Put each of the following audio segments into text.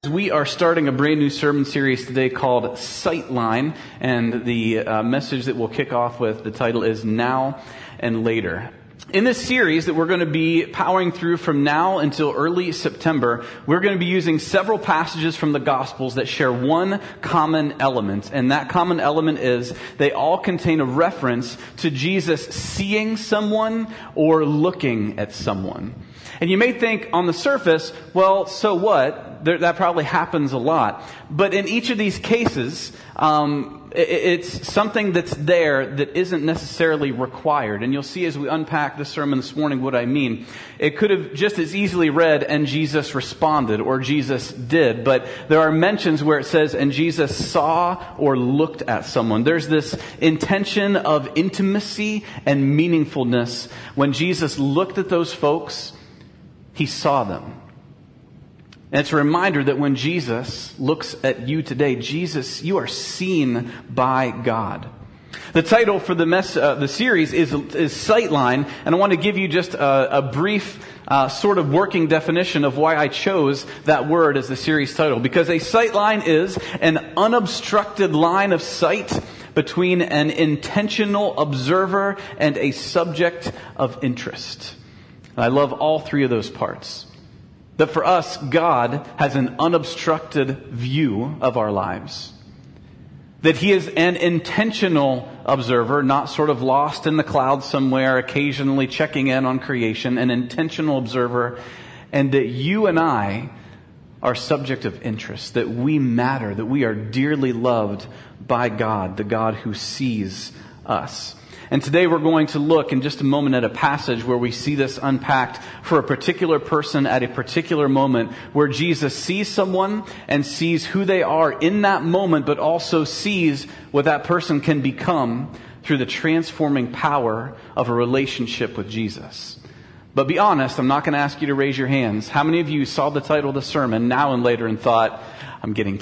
We are starting a brand new sermon series today called Sightline, and the message that we'll kick off with, the title is Now and Later. In this series that we're going to be powering through from now until early September, we're going to be using several passages from the Gospels that share one common element, and that common element is they all contain a reference to Jesus seeing someone or looking at someone. And you may think on the surface, well, so what? That probably happens a lot. But in each of these cases, it's something that's there that isn't necessarily required. And you'll see as we unpack the sermon this morning what I mean. It could have just as easily read, and Jesus responded, or Jesus did. But there are mentions where it says, and Jesus saw or looked at someone. There's this intention of intimacy and meaningfulness. When Jesus looked at those folks, He saw them. And it's a reminder that when Jesus looks at you today, Jesus, you are seen by God. The title for the series is Sightline, and I want to give you just a brief sort of working definition of why I chose that word as the series title. Because a sightline is an unobstructed line of sight between an intentional observer and a subject of interest. And I love all three of those parts. That for us, God has an unobstructed view of our lives. That He is an intentional observer, not sort of lost in the clouds somewhere, occasionally checking in on creation, an intentional observer. And that you and I are subject of interest, that we matter, that we are dearly loved by God, the God who sees us. And today we're going to look in just a moment at a passage where we see this unpacked for a particular person at a particular moment, where Jesus sees someone and sees who they are in that moment, but also sees what that person can become through the transforming power of a relationship with Jesus. But be honest, I'm not going to ask you to raise your hands. How many of you saw the title of the sermon, Now and Later, and thought, I'm getting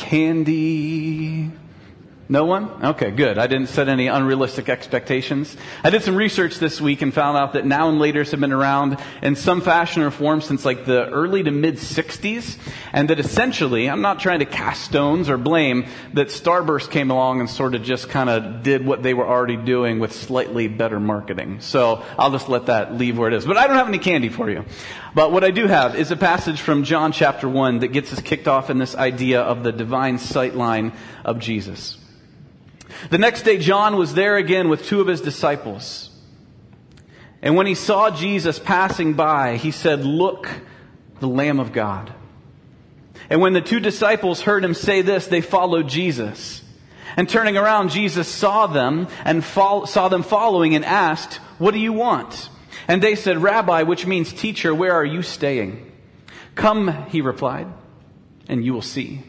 candy? No one? Okay, good. I didn't set any unrealistic expectations. I did some research this week and found out that Now and Laters have been around in some fashion or form since like the early to mid 60s. And that essentially, I'm not trying to cast stones or blame, that Starburst came along and sort of just kind of did what they were already doing with slightly better marketing. So I'll just let that leave where it is. But I don't have any candy for you. But what I do have is a passage from John chapter 1 that gets us kicked off in this idea of the divine sightline of Jesus. The next day, John was there again with two of his disciples. And when he saw Jesus passing by, he said, "Look, the Lamb of God." And when the two disciples heard him say this, they followed Jesus. And turning around, Jesus saw them and saw them following and asked, "What do you want?" And they said, "Rabbi," which means teacher, "where are you staying?" "Come," he replied, "and you will see."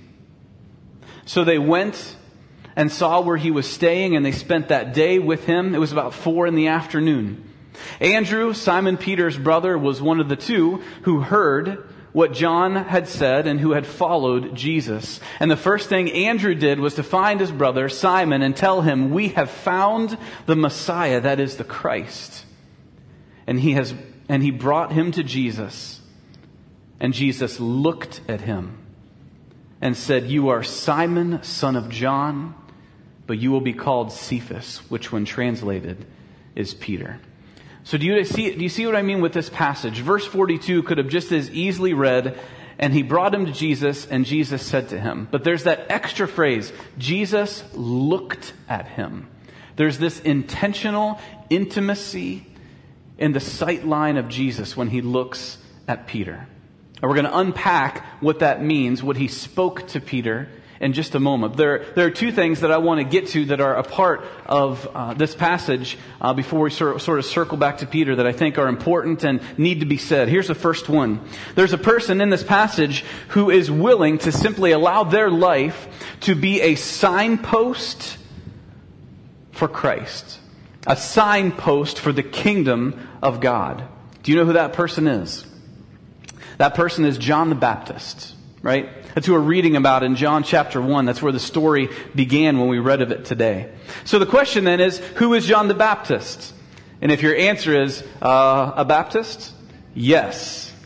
So they went and saw where he was staying, and they spent that day with him. It was about 4 p.m. Andrew, Simon Peter's brother, was one of the two who heard what John had said and who had followed Jesus. And the first thing Andrew did was to find his brother Simon and tell him, "We have found the Messiah, that is the Christ." And he brought him to Jesus. And Jesus looked at him and said, "You are Simon, son of John, but you will be called Cephas," which when translated is Peter. So do you see what I mean with this passage? Verse 42 could have just as easily read, "And he brought him to Jesus, and Jesus said to him." But there's that extra phrase, Jesus looked at him. There's this intentional intimacy in the sight line of Jesus when he looks at Peter. And we're going to unpack what that means, what he spoke to Peter, in just a moment. There are two things that I want to get to that are a part of this passage before we sort of circle back to Peter that I think are important and need to be said. Here's the first one. There's a person in this passage who is willing to simply allow their life to be a signpost for Christ. A signpost for the kingdom of God. Do you know who that person is? That person is John the Baptist, right? That's who we're reading about in John chapter 1. That's where the story began when we read of it today. So the question then is, who is John the Baptist? And if your answer is, a Baptist? Yes.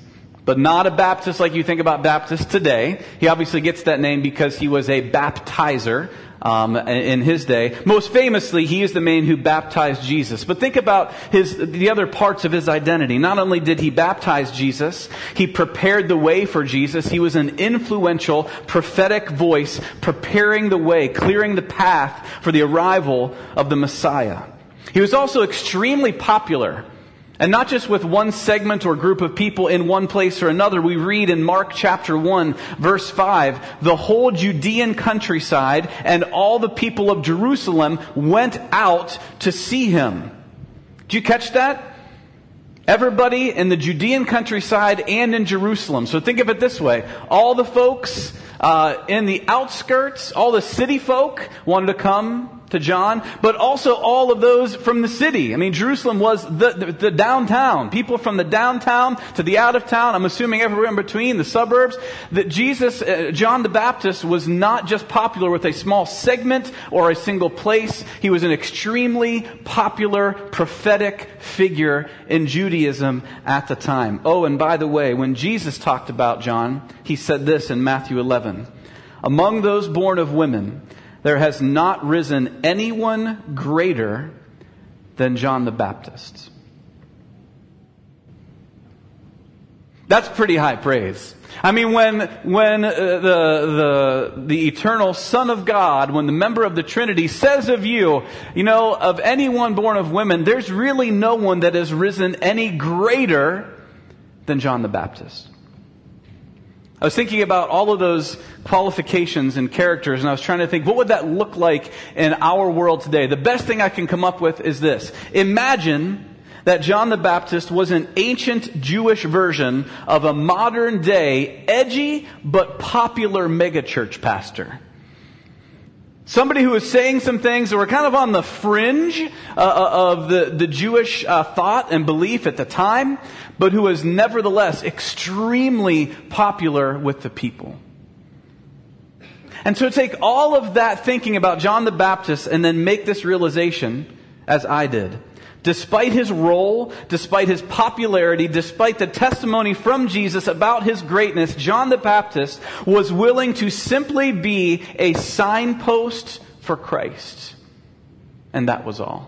but not a Baptist like you think about Baptists today. He obviously gets that name because he was a baptizer in his day. Most famously, he is the man who baptized Jesus. But think about the other parts of his identity. Not only did he baptize Jesus, he prepared the way for Jesus. He was an influential prophetic voice preparing the way, clearing the path for the arrival of the Messiah. He was also extremely popular. And not just with one segment or group of people in one place or another. We read in Mark chapter 1, verse 5, the whole Judean countryside and all the people of Jerusalem went out to see him. Did you catch that? Everybody in the Judean countryside and in Jerusalem. So think of it this way. All the folks in the outskirts, all the city folk wanted to come to John, but also all of those from the city. I mean, Jerusalem was the downtown. People from the downtown to the out of town, I'm assuming everywhere in between, the suburbs, that John the Baptist was not just popular with a small segment or a single place. He was an extremely popular prophetic figure in Judaism at the time. Oh, and by the way, when Jesus talked about John, he said this in Matthew 11. Among those born of women, there has not risen anyone greater than John the Baptist. That's pretty high praise. I mean, when the eternal Son of God, when the member of the Trinity says of you, of anyone born of women, there's really no one that has risen any greater than John the Baptist. I was thinking about all of those qualifications and characters, and I was trying to think, what would that look like in our world today? The best thing I can come up with is this. Imagine that John the Baptist was an ancient Jewish version of a modern day, edgy but popular megachurch pastor. Somebody who was saying some things that were kind of on the fringe of the Jewish thought and belief at the time, but who was nevertheless extremely popular with the people. And so take all of that thinking about John the Baptist and then make this realization, as I did. Despite his role, despite his popularity, despite the testimony from Jesus about his greatness, John the Baptist was willing to simply be a signpost for Christ. And that was all.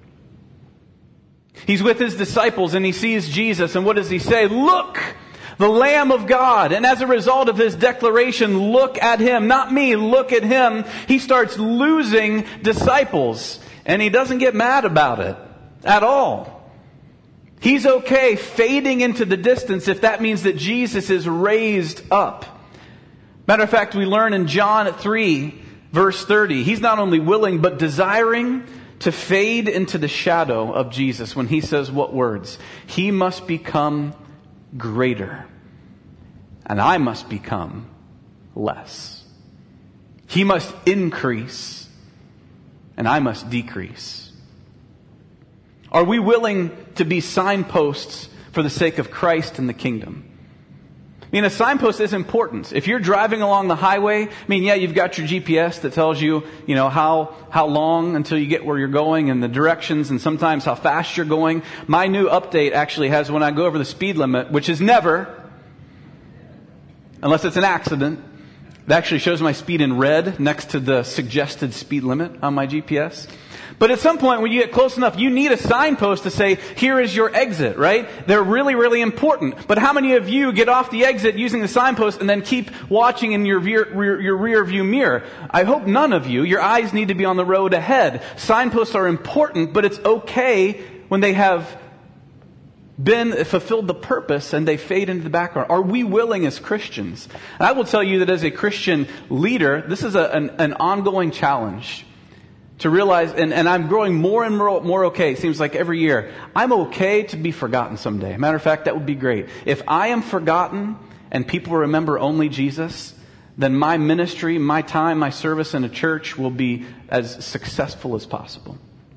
He's with his disciples and he sees Jesus, and what does he say? Look! The Lamb of God. And as a result of his declaration, look at him. Not me, look at him. He starts losing disciples. And he doesn't get mad about it at all. He's okay fading into the distance if that means that Jesus is raised up. Matter of fact, we learn in John 3, verse 30, he's not only willing but desiring to fade into the shadow of Jesus when he says what words? He must become greater, and I must become less. He must increase, and I must decrease. Are we willing to be signposts for the sake of Christ and the kingdom? I mean, a signpost is important. If you're driving along the highway, you've got your GPS that tells you, how long until you get where you're going and the directions and sometimes how fast you're going. My new update actually has when I go over the speed limit, which is never, unless it's an accident, it actually shows my speed in red next to the suggested speed limit on my GPS. But at some point when you get close enough, you need a signpost to say, here is your exit, right? They're really, really important. But how many of you get off the exit using the signpost and then keep watching in your rear view mirror? I hope none of you. Your eyes need to be on the road ahead. Signposts are important, but it's okay when they have fulfilled the purpose and they fade into the background. Are we willing as Christians? And I will tell you that as a Christian leader, this is an ongoing challenge. To realize, and I'm growing more and more okay, it seems like every year. I'm okay to be forgotten someday. Matter of fact, that would be great. If I am forgotten and people remember only Jesus, then my ministry, my time, my service in a church will be as successful as possible.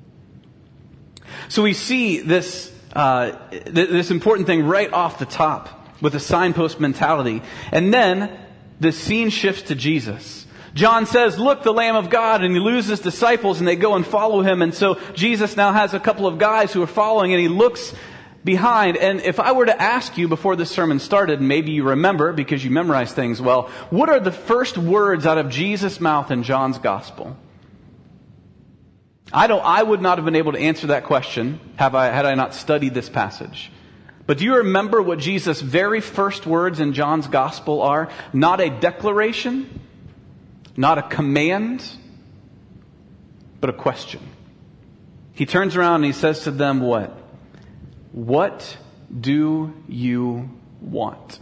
So we see this important thing right off the top with a signpost mentality. And then the scene shifts to Jesus. John says, look, the Lamb of God, and he loses disciples and they go and follow him. And so Jesus now has a couple of guys who are following, and he looks behind. And if I were to ask you before this sermon started, maybe you remember because you memorize things well, what are the first words out of Jesus' mouth in John's gospel? I would not have been able to answer that question had I not studied this passage. But do you remember what Jesus' very first words in John's gospel are? Not a declaration, not a command, but a question. He turns around and he says to them what? What do you want?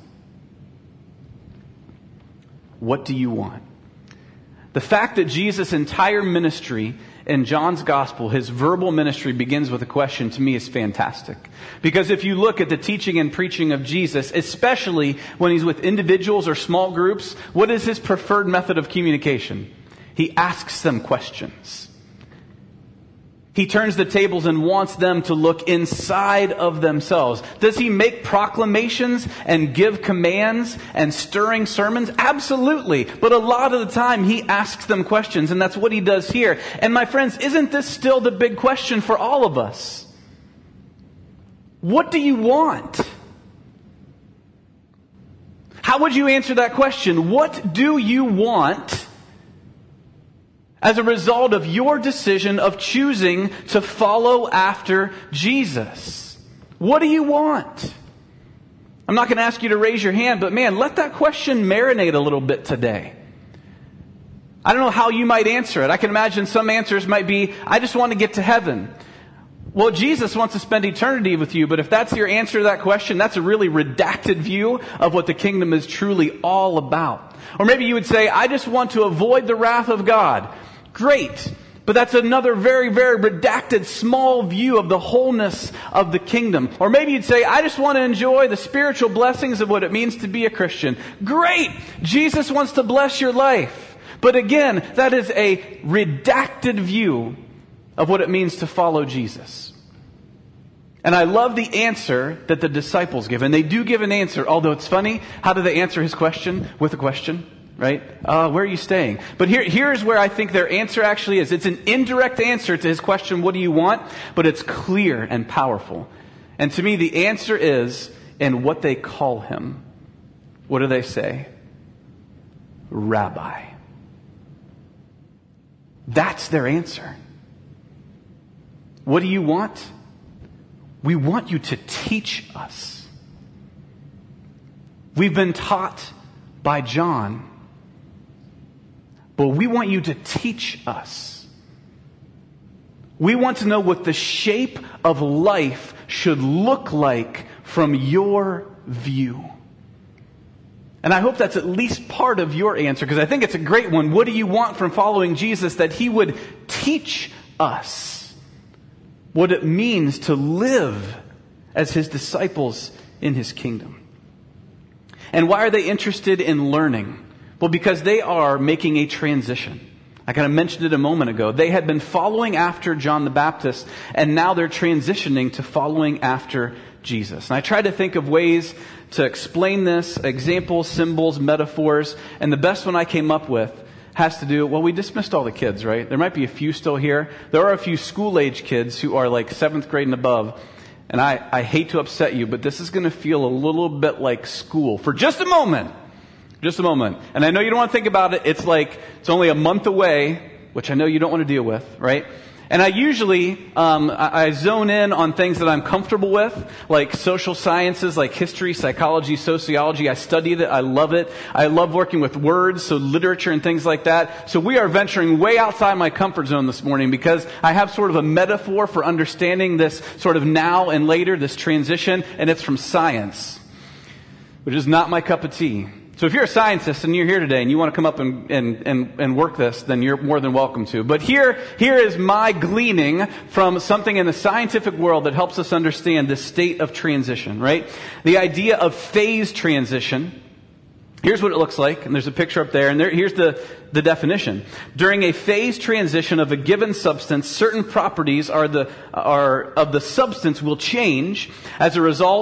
What do you want? The fact that Jesus' entire ministry in John's gospel, his verbal ministry begins with a question, to me is fantastic. Because if you look at the teaching and preaching of Jesus, especially when he's with individuals or small groups, what is his preferred method of communication? He asks them questions. He turns the tables and wants them to look inside of themselves. Does he make proclamations and give commands and stirring sermons? Absolutely. But a lot of the time he asks them questions, and that's what he does here. And my friends, isn't this still the big question for all of us? What do you want? How would you answer that question? What do you want as a result of your decision of choosing to follow after Jesus? What do you want? I'm not going to ask you to raise your hand, but man, let that question marinate a little bit today. I don't know how you might answer it. I can imagine some answers might be, I just want to get to heaven. Well, Jesus wants to spend eternity with you, but if that's your answer to that question, that's a really redacted view of what the kingdom is truly all about. Or maybe you would say, I just want to avoid the wrath of God. Great. But that's another very, very redacted, small view of the wholeness of the kingdom. Or maybe you'd say, I just want to enjoy the spiritual blessings of what it means to be a Christian. Great. Jesus wants to bless your life. But again, that is a redacted view of what it means to follow Jesus. And I love the answer that the disciples give. And they do give an answer, although it's funny. How do they answer his question? With a question. Right? Where are you staying? But here's where I think their answer actually is. It's an indirect answer to his question, what do you want? But it's clear and powerful. And to me, the answer is in what they call him. What do they say? Rabbi. That's their answer. What do you want? We want you to teach us. We've been taught by John, but we want you to teach us. We want to know what the shape of life should look like from your view. And I hope that's at least part of your answer, because I think it's a great one. What do you want from following Jesus? That he would teach us what it means to live as his disciples in his kingdom. And why are they interested in learning? Well, because they are making a transition. I kind of mentioned it a moment ago. They had been following after John the Baptist, and now they're transitioning to following after Jesus. And I tried to think of ways to explain this, examples, symbols, metaphors, and the best one I came up with has to do, well, we dismissed all the kids, right? There might be a few still here. There are a few school-age kids who are like 7th grade and above. And I hate to upset you, but this is going to feel a little bit like school for just a moment. Just a moment. And I know you don't want to think about it. It's only a month away, which I know you don't want to deal with, right? And I usually, I zone in on things that I'm comfortable with, like social sciences, like history, psychology, sociology. I studied it. I love it. I love working with words, so literature and things like that. So we are venturing way outside my comfort zone this morning because I have sort of a metaphor for understanding this sort of now and later, this transition, and it's from science, which is not my cup of tea. So if you're a scientist and you're here today and you want to come up and work this, then you're more than welcome to. But here is my gleaning from something in the scientific world that helps us understand the state of transition, right? The idea of phase transition. Here's what it looks like, and there's a picture up there, and here's the definition. During a phase transition of a given substance, certain properties of the substance will change as a result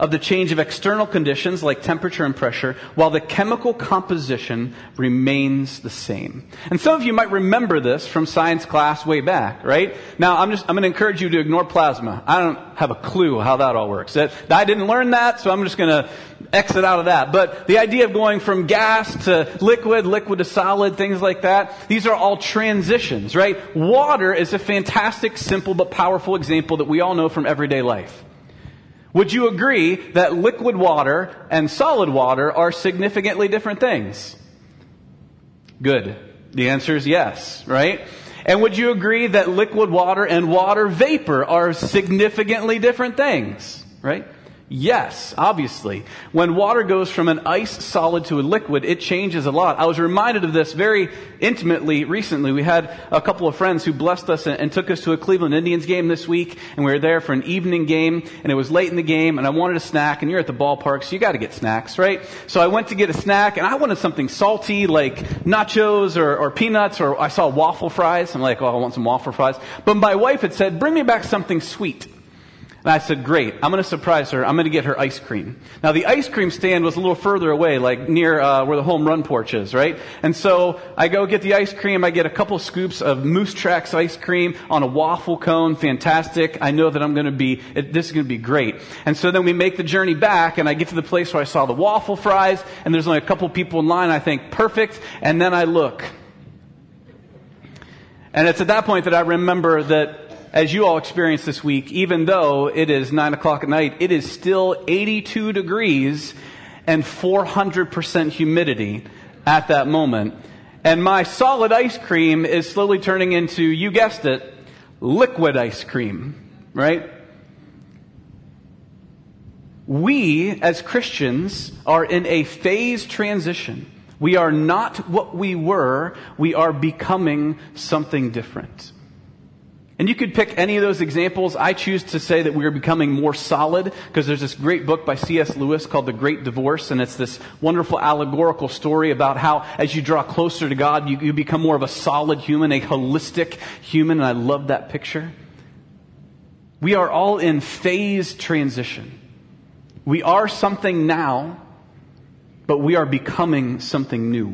of the change of external conditions like temperature and pressure, while the chemical composition remains the same. And some of you might remember this from science class way back, right? Now, I'm going to encourage you to ignore plasma. I don't have a clue how that all works. I didn't learn that, so I'm just going to exit out of that. But the idea of going from gas to liquid to solid, things like that, these are all transitions, right? Water is a fantastic, simple, but powerful example that we all know from everyday life. Would you agree that liquid water and solid water are significantly different things? Good. The answer is yes, right? And would you agree that liquid water and water vapor are significantly different things, right? Yes, obviously. When water goes from an ice solid to a liquid, it changes a lot. I was reminded of this very intimately recently. We had a couple of friends who blessed us and took us to a Cleveland Indians game this week, and we were there for an evening game, and it was late in the game, and I wanted a snack, and you're at the ballpark, so you got to get snacks, right? So I went to get a snack, and I wanted something salty like nachos or peanuts, or I saw waffle fries. I'm like, oh, I want some waffle fries. But my wife had said, bring me back something sweet. And I said, great, I'm going to surprise her. I'm going to get her ice cream. Now, the ice cream stand was a little further away, like near where the home run porch is, right? And so I go get the ice cream. I get a couple scoops of Moose Tracks ice cream on a waffle cone. Fantastic. I know that this is going to be great. And so then we make the journey back, and I get to the place where I saw the waffle fries, and there's only a couple people in line. I think, perfect. And then I look. And it's at that point that I remember that, as you all experienced this week, even though it is 9 o'clock at night, it is still 82 degrees and 400% humidity at that moment. And my solid ice cream is slowly turning into, you guessed it, liquid ice cream, right? We, as Christians, are in a phase transition. We are not what we were. We are becoming something different. And you could pick any of those examples. I choose to say that we are becoming more solid because there's this great book by C.S. Lewis called The Great Divorce, and it's this wonderful allegorical story about how as you draw closer to God, you become more of a solid human, a holistic human, and I love that picture. We are all in phase transition. We are something now, but we are becoming something new.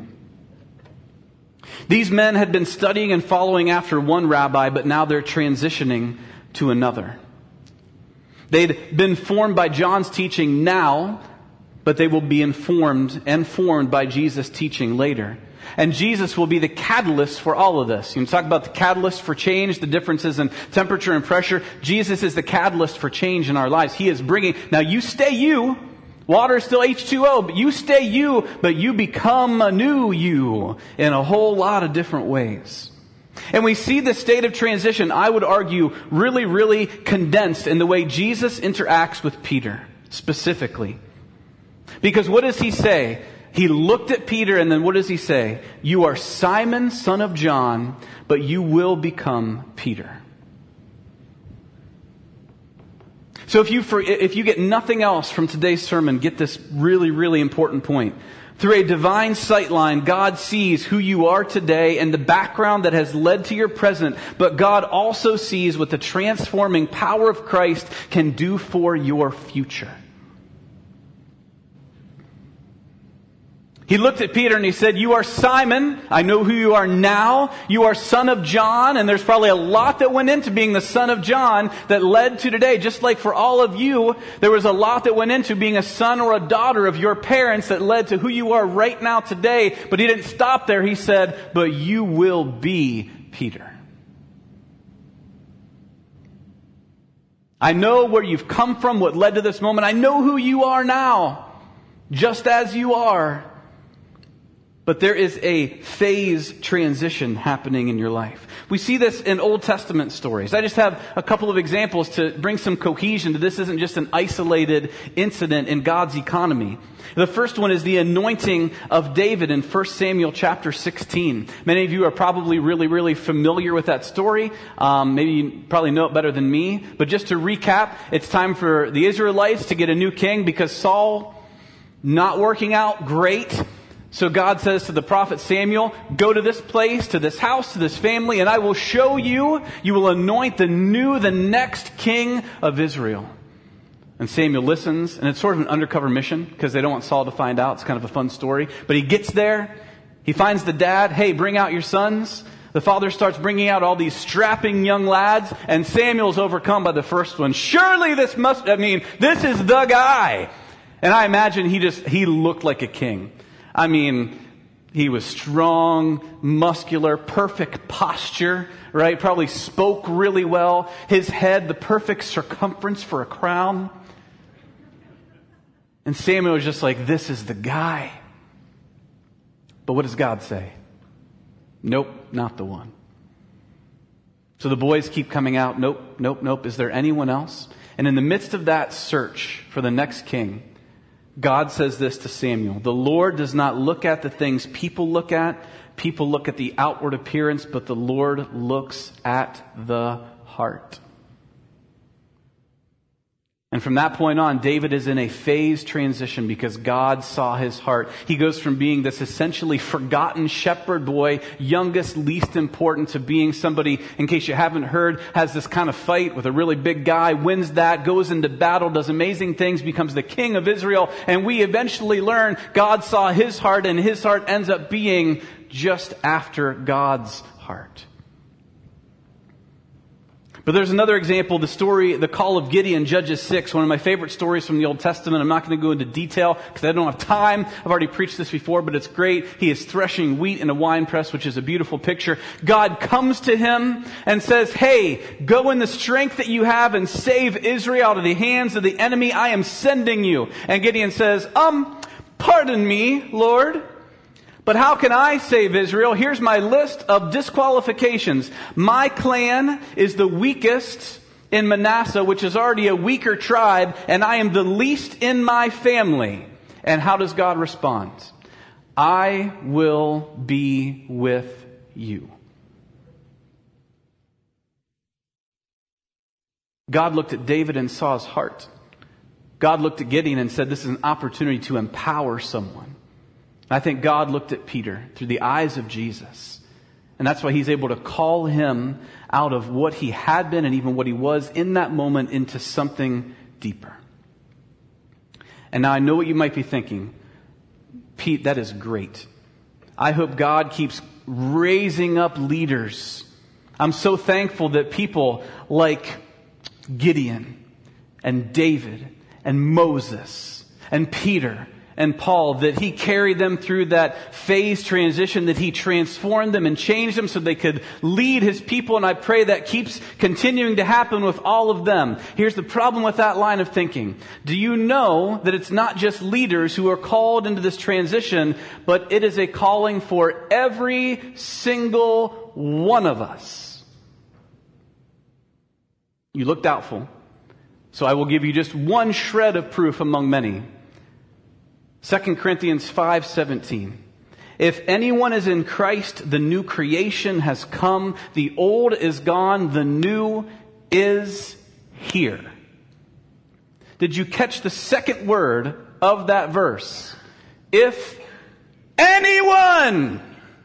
These men had been studying and following after one rabbi, but now they're transitioning to another. They'd been formed by John's teaching now, but they will be informed and formed by Jesus' teaching later. And Jesus will be the catalyst for all of this. You talk about the catalyst for change, the differences in temperature and pressure. Jesus is the catalyst for change in our lives. He is bringing, now you stay you. Water is still H2O, but you stay you, but you become a new you in a whole lot of different ways. And we see the state of transition, I would argue, really, really condensed in the way Jesus interacts with Peter, specifically. Because what does he say? He looked at Peter, and then what does he say? You are Simon, son of John, but you will become Peter. So if you get nothing else from today's sermon, get this really, really important point. Through a divine sightline, God sees who you are today and the background that has led to your present, but God also sees what the transforming power of Christ can do for your future. He looked at Peter and he said, you are Simon. I know who you are now. You are son of John. And there's probably a lot that went into being the son of John that led to today. Just like for all of you, there was a lot that went into being a son or a daughter of your parents that led to who you are right now today. But he didn't stop there. He said, but you will be Peter. I know where you've come from, what led to this moment. I know who you are now, just as you are. But there is a phase transition happening in your life. We see this in Old Testament stories. I just have a couple of examples to bring some cohesion to this isn't just an isolated incident in God's economy. The first one is the anointing of David in 1 Samuel chapter 16. Many of you are probably really, really familiar with that story. Maybe you probably know it better than me. But just to recap, it's time for the Israelites to get a new king because Saul not working out great. So God says to the prophet Samuel, go to this place, to this house, to this family, and I will show you, you will anoint the next king of Israel. And Samuel listens, and it's sort of an undercover mission because they don't want Saul to find out. It's kind of a fun story. But he gets there. He finds the dad. Hey, bring out your sons. The father starts bringing out all these strapping young lads, and Samuel's overcome by the first one. Surely this is the guy. And I imagine he looked like a king. I mean, he was strong, muscular, perfect posture, right? Probably spoke really well. His head, the perfect circumference for a crown. And Samuel was just like, this is the guy. But what does God say? Nope, not the one. So the boys keep coming out. Nope. Is there anyone else? And in the midst of that search for the next king, God says this to Samuel. The Lord does not look at the things people look at. People look at the outward appearance, but the Lord looks at the heart. And from that point on, David is in a phase transition because God saw his heart. He goes from being this essentially forgotten shepherd boy, youngest, least important, to being somebody, in case you haven't heard, has this kind of fight with a really big guy, wins that, goes into battle, does amazing things, becomes the king of Israel. And we eventually learn God saw his heart, and his heart ends up being just after God's heart. But there's another example, the call of Gideon, Judges 6, one of my favorite stories from the Old Testament. I'm not going to go into detail because I don't have time. I've already preached this before, but it's great. He is threshing wheat in a winepress, which is a beautiful picture. God comes to him and says, hey, go in the strength that you have and save Israel out of the hands of the enemy. I am sending you. And Gideon says, pardon me, Lord. But how can I save Israel? Here's my list of disqualifications. My clan is the weakest in Manasseh, which is already a weaker tribe, and I am the least in my family. And how does God respond? I will be with you. God looked at David and saw his heart. God looked at Gideon and said, this is an opportunity to empower someone. I think God looked at Peter through the eyes of Jesus. And that's why he's able to call him out of what he had been and even what he was in that moment into something deeper. And now I know what you might be thinking. Pete, that is great. I hope God keeps raising up leaders. I'm so thankful that people like Gideon and David and Moses and Peter and Paul, that he carried them through that phase transition, that he transformed them and changed them so they could lead his people. And I pray that keeps continuing to happen with all of them. Here's the problem with that line of thinking. Do you know that it's not just leaders who are called into this transition, but it is a calling for every single one of us? You look doubtful, so I will give you just one shred of proof among many. 2 Corinthians 5:17. If anyone is in Christ, the new creation has come. The old is gone. The new is here. Did you catch the second word of that verse? If anyone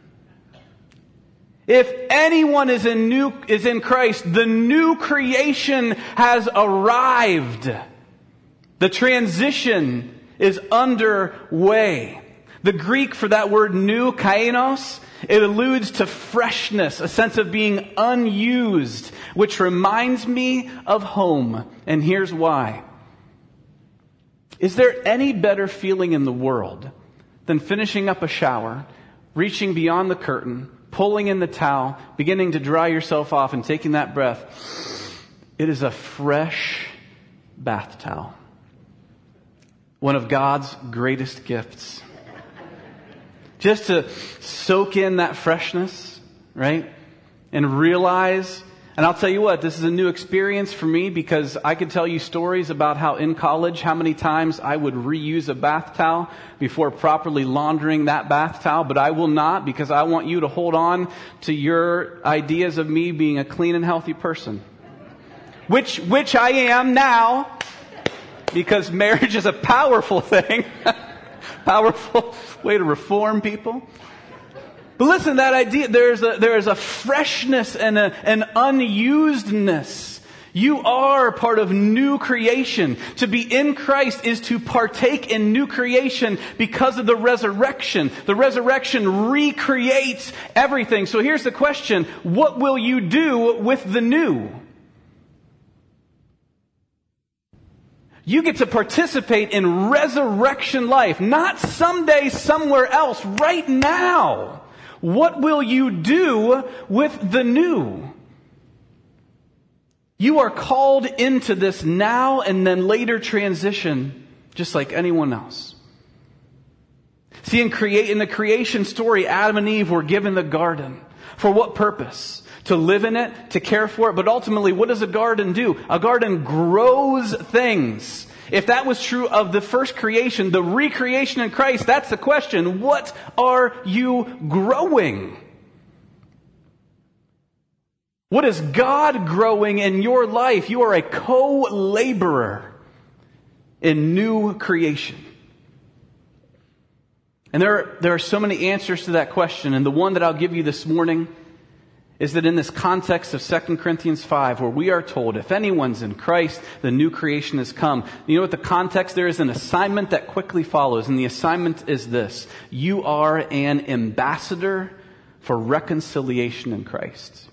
is in Christ, the new creation has arrived. The transition is underway. The Greek for that word new, kainos, it alludes to freshness, a sense of being unused, which reminds me of home. And here's why. Is there any better feeling in the world than finishing up a shower, reaching beyond the curtain, pulling in the towel, beginning to dry yourself off and taking that breath? It is a fresh bath towel. One of God's greatest gifts. Just to soak in that freshness, right? And realize, and I'll tell you what, this is a new experience for me because I could tell you stories about how in college, how many times I would reuse a bath towel before properly laundering that bath towel, but I will not because I want you to hold on to your ideas of me being a clean and healthy person. Which I am now. Because marriage is a powerful thing. Powerful way to reform people. But listen, that idea, there is a freshness and an unusedness. You are part of new creation. To be in Christ is to partake in new creation because of the resurrection. The resurrection recreates everything. So here's the question: what will you do with the new? You get to participate in resurrection life, not someday somewhere else, right now. What will you do with the new? You are called into this now and then later transition, just like anyone else. See, in the creation story, Adam and Eve were given the garden. For what purpose? To live in it, to care for it. But ultimately, what does a garden do? A garden grows things. If that was true of the first creation, the recreation in Christ, that's the question. What are you growing? What is God growing in your life? You are a co-laborer in new creation. And there are so many answers to that question. And the one that I'll give you this morning is that in this context of 2 Corinthians 5, where we are told, if anyone's in Christ, the new creation has come. You know what the context there is? An assignment that quickly follows. And the assignment is this: you are an ambassador for reconciliation in Christ.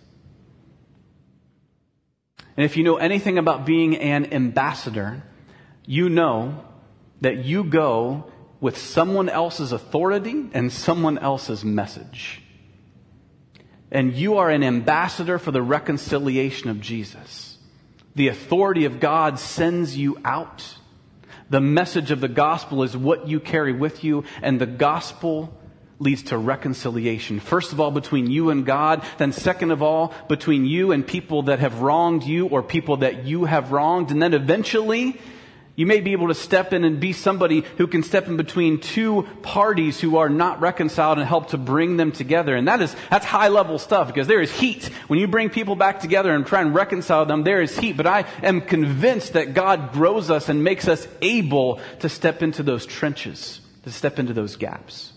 And if you know anything about being an ambassador, you know that you go with someone else's authority and someone else's message. And you are an ambassador for the reconciliation of Jesus. The authority of God sends you out. The message of the gospel is what you carry with you, and the gospel leads to reconciliation. First of all, between you and God. Then second of all, between you and people that have wronged you or people that you have wronged. And then eventually, you may be able to step in and be somebody who can step in between two parties who are not reconciled and help to bring them together. And that's high level stuff, because there is heat. When you bring people back together and try and reconcile them, there is heat. But I am convinced that God grows us and makes us able to step into those trenches, to step into those gaps.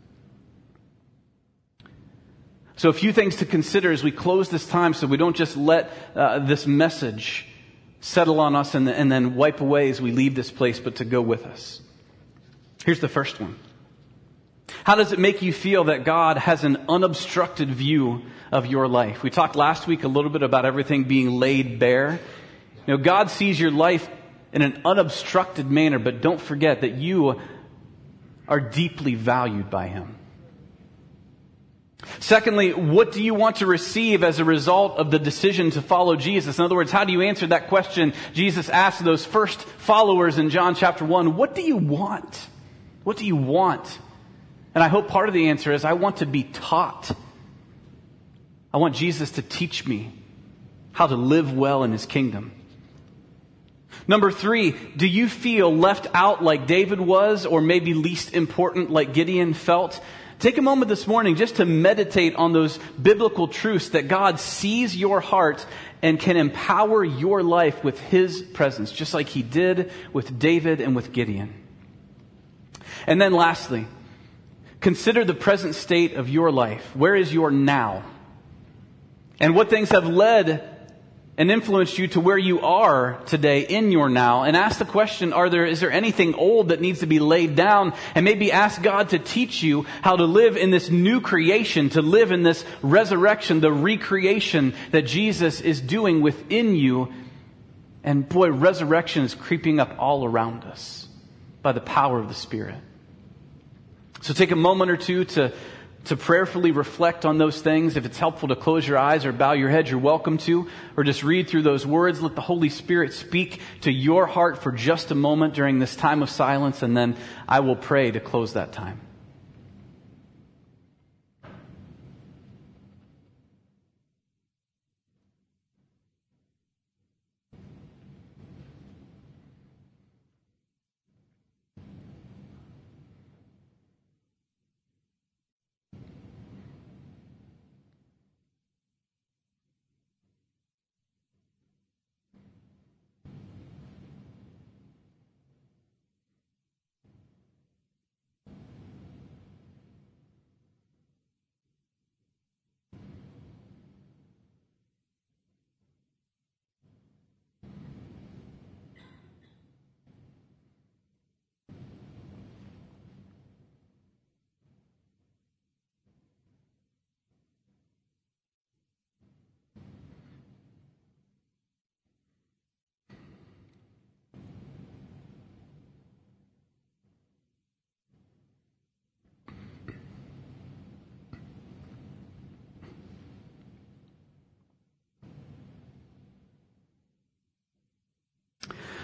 So a few things to consider as we close this time, so we don't just let this message settle on us and then wipe away as we leave this place, but to go with us. Here's the first one. How does it make you feel that God has an unobstructed view of your life? We talked last week a little bit about everything being laid bare. You know, God sees your life in an unobstructed manner, but don't forget that you are deeply valued by Him. Secondly, what do you want to receive as a result of the decision to follow Jesus? In other words, how do you answer that question Jesus asked those first followers in John chapter 1? What do you want? What do you want? And I hope part of the answer is, I want to be taught. I want Jesus to teach me how to live well in His kingdom. Number 3, do you feel left out like David was, or maybe least important like Gideon felt? Take a moment this morning just to meditate on those biblical truths that God sees your heart and can empower your life with His presence, just like He did with David and with Gideon. And then lastly, consider the present state of your life. Where is your now? And what things have led and influenced you to where you are today in your now? And ask the question, is there anything old that needs to be laid down? And maybe ask God to teach you how to live in this new creation, to live in this resurrection, the recreation that Jesus is doing within you. And boy, resurrection is creeping up all around us by the power of the Spirit. So take a moment or two to prayerfully reflect on those things. If it's helpful to close your eyes or bow your head, you're welcome to. Or just read through those words. Let the Holy Spirit speak to your heart for just a moment during this time of silence, and then I will pray to close that time.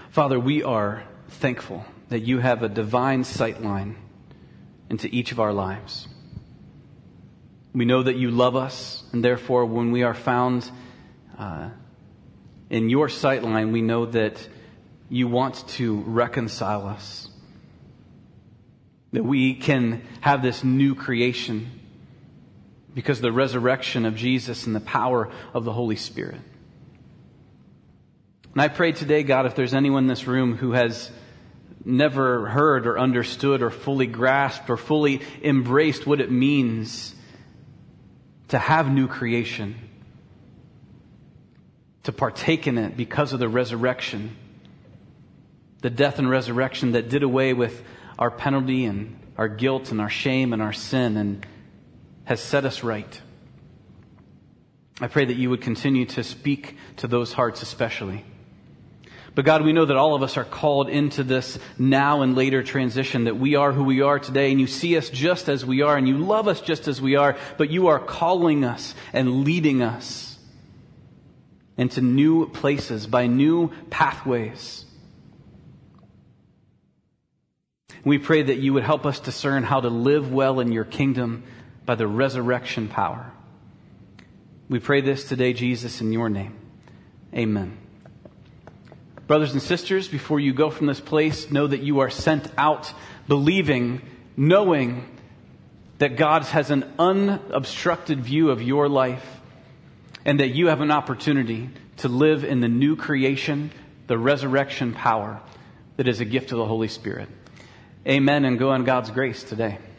Father, we are thankful that you have a divine sight line into each of our lives. We know that you love us, and therefore when we are found in your sight line, we know that you want to reconcile us. That we can have this new creation because of the resurrection of Jesus and the power of the Holy Spirit. And I pray today, God, if there's anyone in this room who has never heard or understood or fully grasped or fully embraced what it means to have new creation, to partake in it because of the resurrection, the death and resurrection that did away with our penalty and our guilt and our shame and our sin and has set us right. I pray that you would continue to speak to those hearts especially. But God, we know that all of us are called into this now and later transition, that we are who we are today, and you see us just as we are, and you love us just as we are, but you are calling us and leading us into new places by new pathways. We pray that you would help us discern how to live well in your kingdom by the resurrection power. We pray this today, Jesus, in your name. Amen. Brothers and sisters, before you go from this place, know that you are sent out believing, knowing that God has an unobstructed view of your life and that you have an opportunity to live in the new creation, the resurrection power that is a gift of the Holy Spirit. Amen, and go in God's grace today.